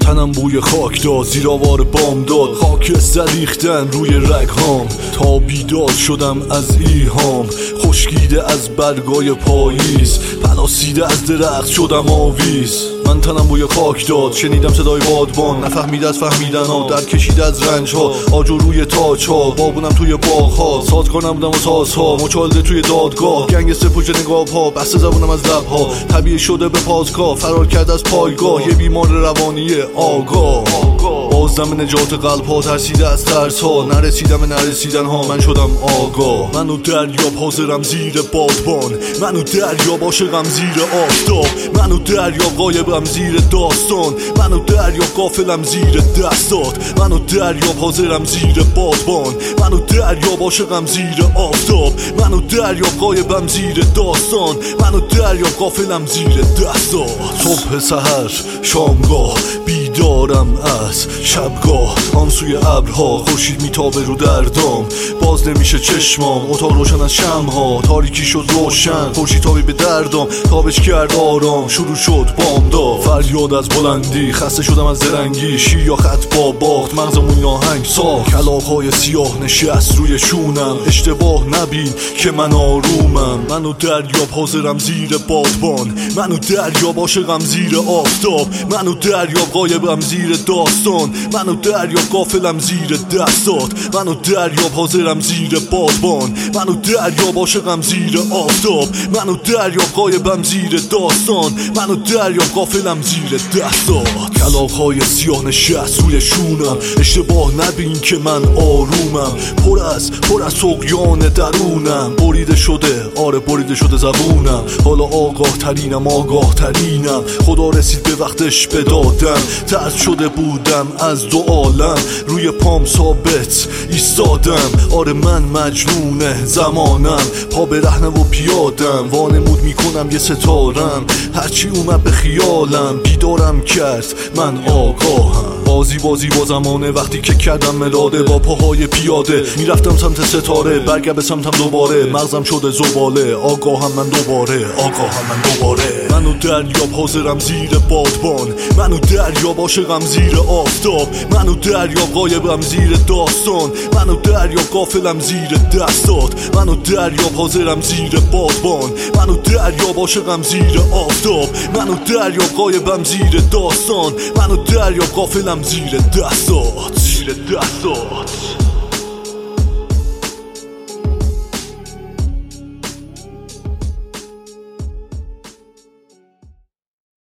تنم بوی خاک داد، زیر آوار بام داد، خاکستر ریختن روی رگهام. تا بیدار شدم از ایهام، خشکیده از برگای پاییز، پلاسیده از درخت شدم آویز. من تنم بوی خاک داد، شنیدم صدای بادبان، نفهمیده از فهمیدن ها، در کشیده از رنج ها، آجو روی تاج ها، بابونم توی باغ ها، سازگار نبودم و سازها، مچالده توی دادگاه، گنگستر پشت نقاب ها، بسته زبونم از لب ها، طبیعی شده به پازگاه، فرار کرد از پایگاه، یه بیمار روانی آگاه. بازدم نجات قلب ها، ترسیده از ترس ها، نرسیدم به نرسیدن ها، من شدم آگاه. منو دریاب حاضرم زیر بادبان، منو دریاب عاشقم زیر آفتاب، منو دریاب غایبم زیر داستان، منو دریاب غافلم زیر دستات، منو دریاب حاضرم زیر بادبان، منو دریاب عاشقم زیر آفتاب، منو دریاب غایبم زیر داستان، منو دریاب غافلم زیر دستات. صبح سحر شامگاه بیدارم از شبگاه، آن سوی ابرها خورشید میتابه رو دردام، باز نمیشه چشمام، اتاق روشن از شمعها، تاریکی شد روشن، خورشید تابی به دردام، تابش کرد آرام، شروع شد بامداد. فریاد از بلندی، خسته شدم از درنگی، شیر یا خط با باخت، مغزمون آهنگ ساخت، کلاغ‌های سیاه نشست روی شونم، اشتباه نبین که من آرومم. منو دریاب حاضرم زیر بادبان، منو دریاب عاشقم زیر آفتاب، منو دریاب غایبم زیر داستان، منو دریاب غافلم زیر دستات، منو دریاب حاضرم زیر بادبان، منو دریاب عاشقم زیر آفتاب، منو دریاب غایبم زیر داستان، منو دریاب غافلم زیر دستات. کلاغ‌های سیاه نشست روی شونم، اشتباه نبین که من آرومم، پر از طغیان درونم، بریده شده آره بریده شده زبونم، حالا آگاه ترینم، خدا رسید به وقتش بدادم، ترد شده بودم از دو عالم، روی پام ثابت ایستادم، آره من مجنون زمانم، پا به رهنه و پیادم، وانمود میکنم یه ستارم، هرچی اومد به خیالم، بیدارم کرد من آگاهم. بازی با زمانه، وقتی که کردم ملاده، با پاهای پیاده میرفتم سمت ستاره، برگرد به سمتم دوباره، مغزم شده زباله، آگاهم من دوباره. منو دریاب حاضرم زیر بادبان، منو دریاب عاشقم زیر آفتاب، منو دریاب غایبم زیر داستان، منو دریاب غافلم زیر دستات، منو دریاب حاضرم زیر بادبان، منو دریاب عاشقم زیر آفتاب، منو دریاب غایبم زیر داستان، منو دریاب غافلم زیر دستات.